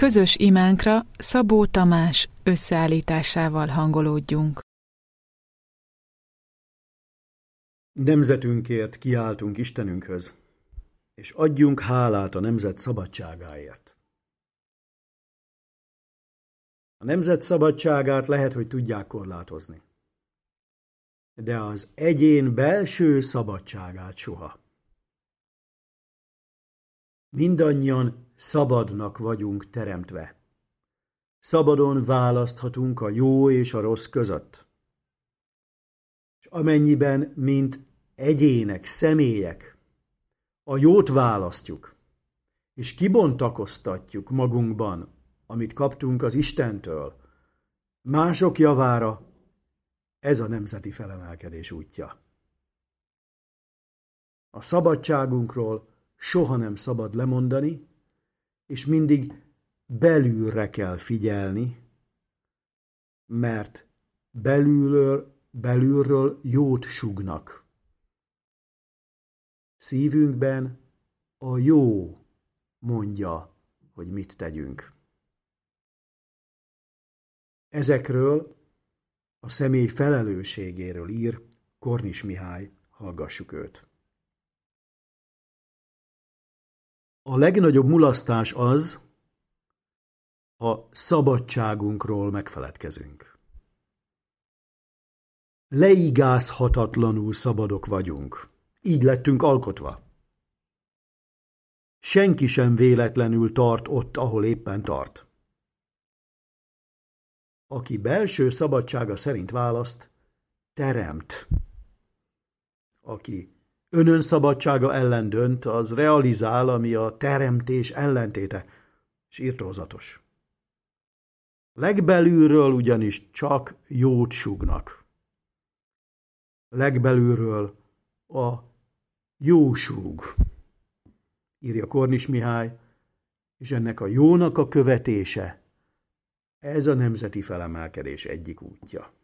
Közös imánkra Szabó Tamás összeállításával hangolódjunk. Nemzetünkért kiáltunk Istenünkhöz, és adjunk hálát a nemzet szabadságáért. A nemzet szabadságát lehet, hogy tudják korlátozni, de az egyén belső szabadságát soha. Mindannyian szabadnak vagyunk teremtve. Szabadon választhatunk a jó és a rossz között. És amennyiben, mint egyének, személyek, a jót választjuk, és kibontakoztatjuk magunkban, amit kaptunk az Istentől, mások javára, ez a nemzeti felemelkedés útja. A szabadságunkról soha nem szabad lemondani, és mindig belülre kell figyelni, mert belülről jót sugnak. Szívünkben a jó mondja, hogy mit tegyünk. Ezekről a személy felelősségéről ír Kornis Mihály, hallgassuk őt. A legnagyobb mulasztás az, ha szabadságunkról megfeledkezünk. Leigázhatatlanul szabadok vagyunk. Így lettünk alkotva. Senki sem véletlenül tart ott, ahol éppen tart. Aki belső szabadsága szerint választ, teremt. Aki önönszabadsága ellen dönt, az realizál, ami a teremtés ellentéte, és irtózatos. Legbelülről ugyanis csak jót sugnak. Legbelülről a jó súg, írja Kornis Mihály, és ennek a jónak a követése, ez a nemzeti felemelkedés egyik útja.